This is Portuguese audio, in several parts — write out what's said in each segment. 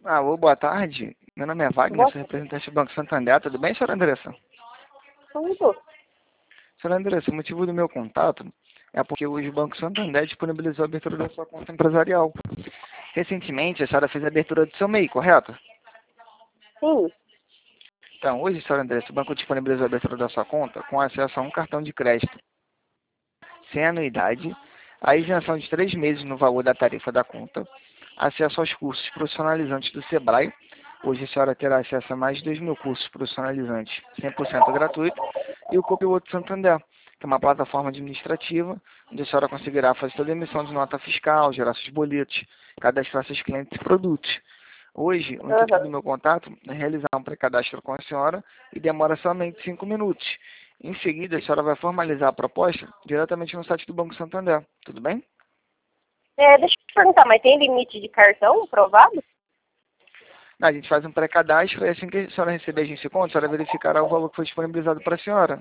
Alô, boa tarde. Meu nome é Wagner, Boa sou representante do Banco Santander. Tudo bem, senhora Andressa? tudo. Senhora Andressa, o motivo do meu contato é porque hoje o Banco Santander disponibilizou a abertura da sua conta empresarial. Recentemente, a senhora fez a abertura do seu MEI, correto? Sim. Então, hoje, senhora Andressa, o banco disponibilizou a abertura da sua conta com acesso a um cartão de crédito sem anuidade, a isenção de 3 meses no valor da tarifa da conta, acesso aos cursos profissionalizantes do Sebrae. Hoje a senhora terá acesso a mais de 2.000 cursos profissionalizantes 100% gratuito e o Copiloto Santander, que é uma plataforma administrativa onde a senhora conseguirá fazer toda a emissão de nota fiscal, gerar seus boletos, cadastrar seus clientes e produtos. Hoje, o intuito do meu contato é realizar um pré-cadastro com a senhora e demora somente 5 minutos. Em seguida, a senhora vai formalizar a proposta diretamente no site do Banco Santander. Tudo bem? Deixa eu te perguntar, mas tem limite de cartão aprovado? A gente faz um pré-cadastro e assim que a senhora receber a agência de conta, a senhora verificará o valor que foi disponibilizado para a senhora.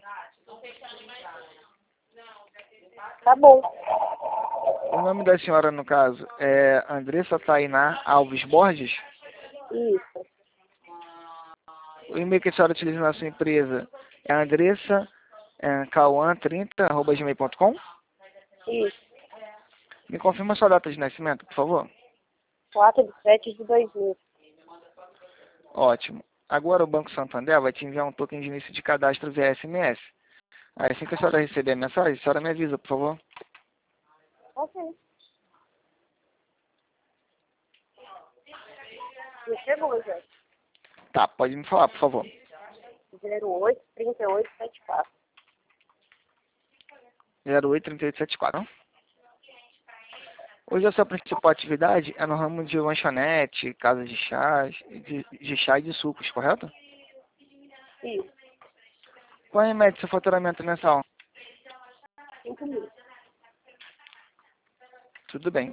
Tá bom. O nome da senhora, no caso, é Andressa Tainá Alves Borges. Isso. O e-mail que a senhora utiliza na sua empresa é andressa.cauan30@gmail.com. Isso. Me confirma a sua data de nascimento, por favor. 4/7/2000. Ótimo. Agora o Banco Santander vai te enviar um token de início de cadastro via SMS. Aí, assim que a senhora receber a mensagem, a senhora me avisa, por favor. Ok. Já chegou, já. Tá, pode me falar, por favor. 08-3874. 083874. Hoje a sua principal atividade é no ramo de lanchonete, casa de chás, de chá e de sucos, correto? Isso. Qual é a média do seu faturamento mensal? 5.000. Tudo bem.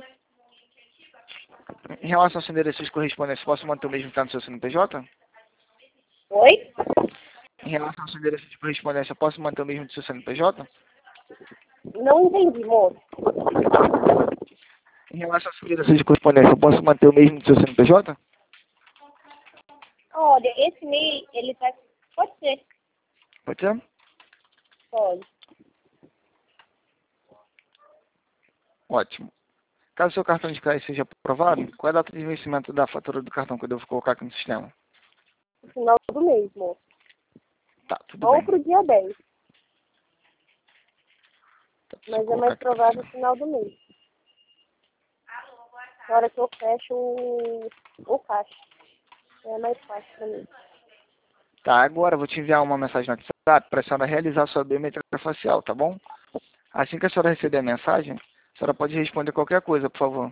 Em relação ao seu endereço de correspondência, posso manter o mesmo que está no seu CNPJ? Oi? Em relação ao seu endereço de correspondência, posso manter o mesmo do seu CNPJ? Não entendi, moço. Em relação ao seu endereço de correspondência, posso manter o mesmo do seu CNPJ? Olha, esse MEI, ele tá... Pode ser. Pode ser? Pode. Ótimo. Caso o seu cartão de crédito seja aprovado, qual é a data de vencimento da fatura do cartão que eu devo colocar aqui no sistema? No final do mês, moço. Tá, tudo Ou bem. pro dia 10. Tá, deixa eu Mas é colocar mais aqui no provável no sistema. final do mês. Na hora que eu fecho o caixa. É mais fácil pra mim. Tá, agora eu vou te enviar uma mensagem no WhatsApp para a senhora realizar sua biometria facial, tá bom? Assim que a senhora receber a mensagem, a senhora pode responder qualquer coisa, por favor.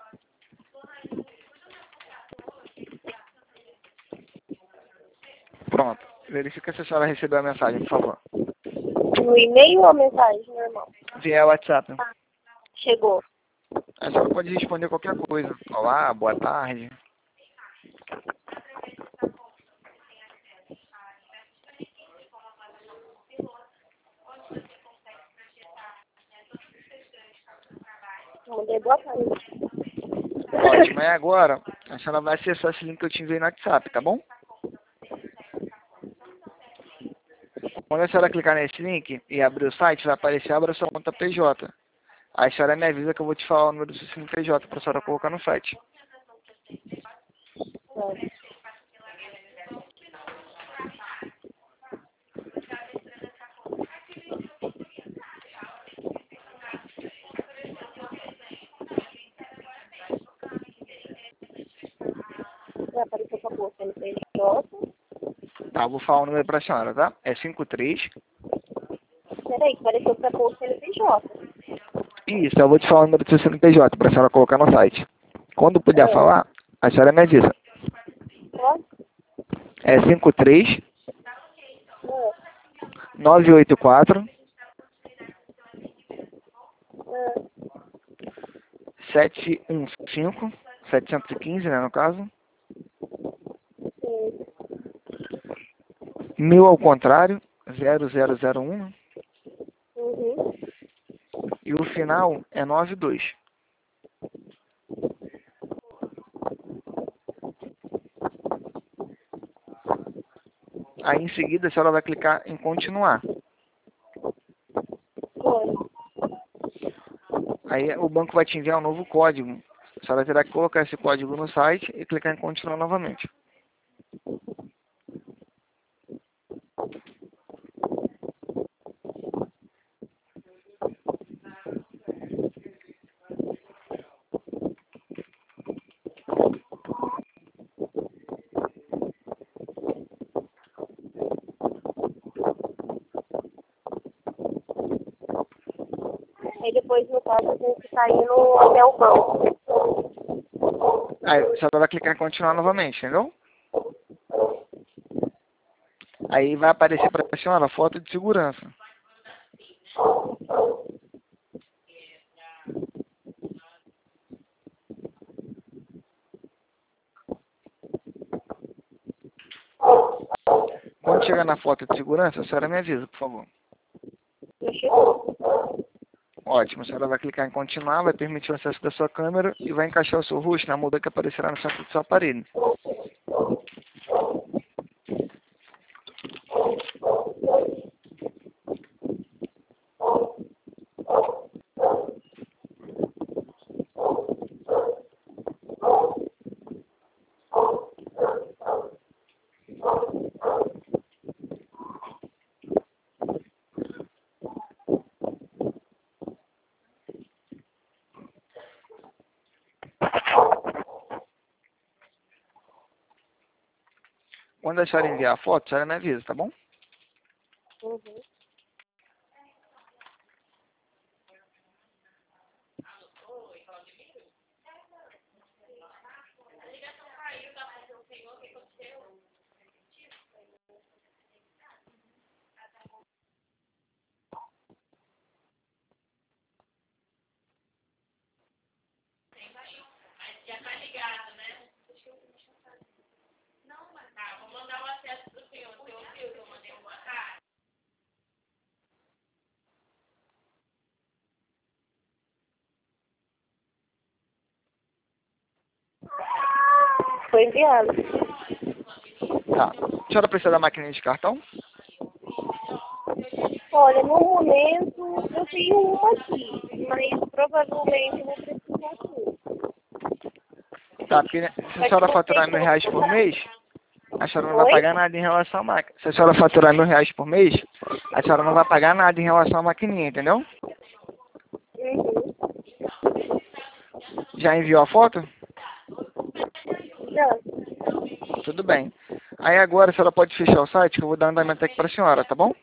Pronto. Verifica se a senhora recebeu a mensagem, por favor. No e-mail ou a mensagem normal? Via WhatsApp. Chegou. A senhora pode responder qualquer coisa. Olá, boa tarde. Mandei boa tarde. Ótimo. E agora, a senhora vai acessar esse link que eu te enviei no WhatsApp, tá bom? Quando a senhora clicar nesse link e abrir o site, vai aparecer abra sua conta PJ. Aí a senhora me avisa que eu vou te falar o número do seu CNPJ para a senhora colocar no site. Já apareceu pra você no CNPJ. Tá, eu vou falar o número para a senhora, tá? É 53. Peraí, apareceu pra você no CNPJ. Isso, eu vou te falar o número do seu CNPJ para a senhora colocar no site. Quando puder falar, a senhora me avisa. Pode? É 53 984 715 715, né, no caso. Sim. 1000 ao contrário, 0001. Uhum. E o final é 92. Aí em seguida a senhora vai clicar em continuar. Foi. Aí o banco vai te enviar um novo código. A senhora terá que colocar esse código no site e clicar em continuar novamente. Aí depois, no caso, a gente tá indo até o banco. Aí a senhora vai clicar em continuar novamente, entendeu? Aí vai aparecer para a senhora foto de segurança. Quando chegar na foto de segurança, a senhora me avisa, por favor. Já chegou. Ótimo, a senhora vai clicar em continuar, vai permitir o acesso da sua câmera e vai encaixar o seu rosto na muda que aparecerá no centro do seu aparelho. Quando a senhora enviar a foto, a senhora me avisa, tá bom? Uhum. Foi enviado. Tá. A senhora precisa da maquininha de cartão? Olha, no momento eu tenho uma aqui, mas provavelmente eu vou precisar aqui. Tá, porque né, se a senhora faturar R$ 1.000 por mês, a senhora não vai Oi? pagar nada em relação à máquina. Se a senhora faturar R$ 1.000 por mês, a senhora não vai pagar nada em relação à maquininha, entendeu? Uhum. Já enviou a foto? Já. Tudo bem. Aí agora a senhora pode fechar o site que eu vou dar andamento aqui para a senhora, tá bom?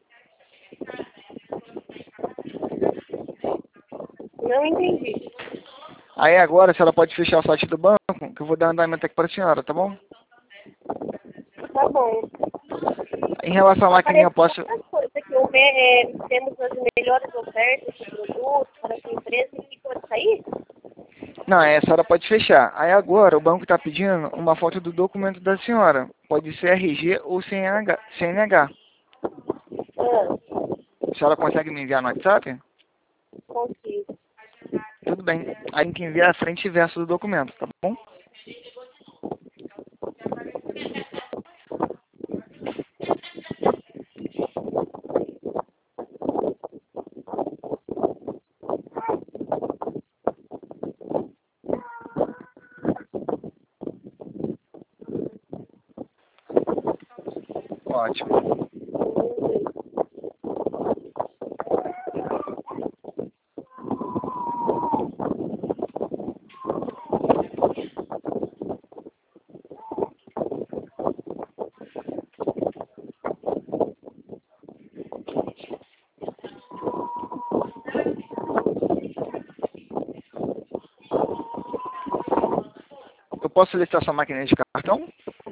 Não entendi. Aí agora a senhora pode fechar o site do banco que eu vou dar andamento aqui para a senhora, tá bom? Tá bom. Em relação à maquininha, eu posso... Aparece outras coisas que temos as melhores ofertas de produtos para a sua empresa e que pode sair? Não, a senhora pode fechar. Aí agora o banco está pedindo uma foto do documento da senhora. Pode ser RG ou CNH. Ah, A senhora consegue me enviar no WhatsApp? consigo. Tudo bem. Aí tem que enviar a frente e verso do documento, tá bom? Ótimo. Eu posso solicitar sua máquina de cartão?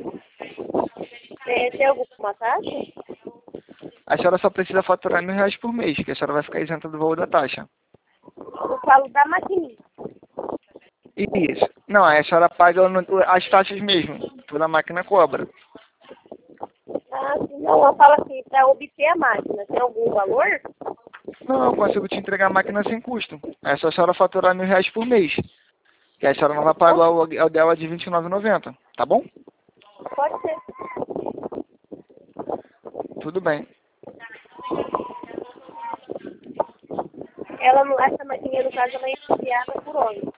Tem alguma taxa? A senhora só precisa faturar R$ 1.000 por mês, que a senhora vai ficar isenta do valor da taxa. Eu falo da maquininha. Isso. Não, aí a senhora paga as taxas mesmo. Toda a máquina cobra. Ah, sim, não, eu falo assim, para obter a máquina, tem algum valor? Não, eu consigo te entregar a máquina sem custo. É só a senhora faturar R$ 1.000 por mês. Que a senhora não vai pagar o aluguel dela de R$ 29,90. Tá bom? Pode ser. tudo bem. Essa maquininha, no caso, ela é enviada por onde?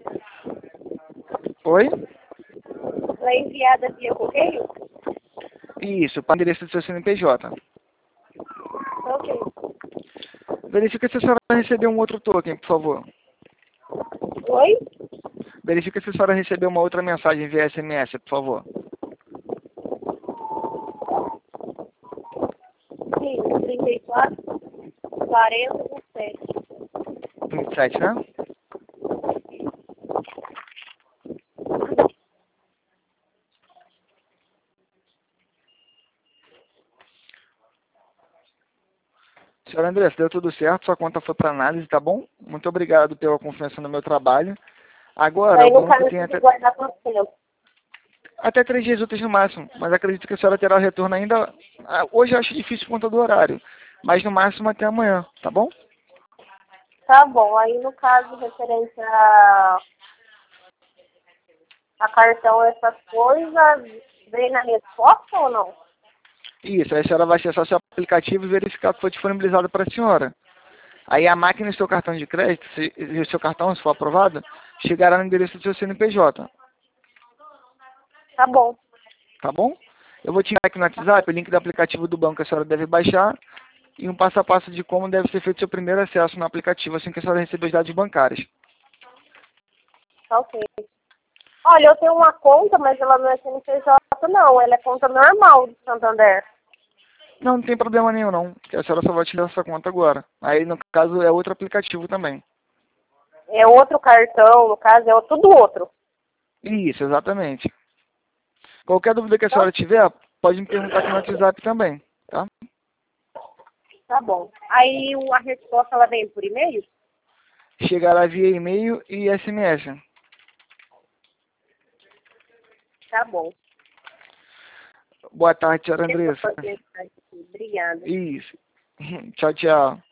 Oi? Ela é enviada via correio? Isso, para o endereço do seu CNPJ. Ok. Verifica se a senhora recebeu um outro token, por favor. Oi? Verifica se a senhora recebeu uma outra mensagem via SMS, por favor. Sim, 34, 40, 27. 27, né? Senhora Andressa, deu tudo certo, sua conta foi para análise, tá bom? Muito obrigado pela confiança no meu trabalho. Agora, Aí, o no banco caso, tem tem que guardar quanto tempo? até 3 dias úteis no máximo, mas acredito que a senhora terá o retorno ainda. Hoje eu acho difícil por conta do horário, mas no máximo até amanhã, tá bom? Tá bom. Aí, no caso, referente a cartão, essas coisas, vem na resposta ou não? Isso, aí a senhora vai acessar seu aplicativo e verificar que foi disponibilizado para a senhora. Aí a máquina e seu cartão de crédito, se o seu cartão, se for aprovado, chegará no endereço do seu CNPJ, Tá bom. tá bom? Eu vou te enviar aqui no WhatsApp o link do aplicativo do banco que a senhora deve baixar e um passo a passo de como deve ser feito seu primeiro acesso no aplicativo assim que a senhora receber os dados bancários. Tá ok. Olha, eu tenho uma conta, mas ela não é CNPJ, não. Ela é conta normal do Santander. Não, não tem problema nenhum não, que a senhora só vai utilizar essa conta agora. Aí no caso é outro aplicativo também. É outro cartão, no caso, é tudo outro. Isso, exatamente. Qualquer dúvida que a Então, senhora tiver, pode me perguntar aqui no WhatsApp também, tá? tá bom. Aí a resposta, ela vem por e-mail? Chegará via e-mail e SMS. Tá bom. Boa tarde, senhora Deixa eu Andressa. fazer isso aqui. Obrigada. Isso. Tchau, tchau.